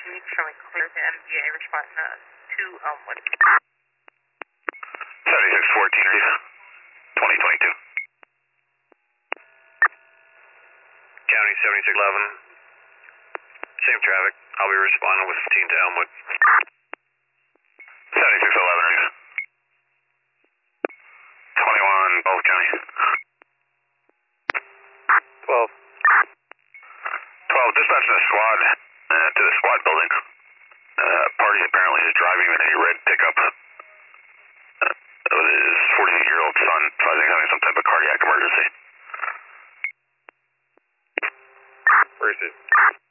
showing clear to MBA, responding to Elmwood. 7614 Reef, 2022. County 7611. Same traffic. I'll be responding with 15 to Elmwood. 7611 Reef. 21, both county. 12. 12, dispatch to the squad, to the squad building. Party apparently is driving in a red pickup with his 48-year-old son, so I think having some type of cardiac emergency. Where is it?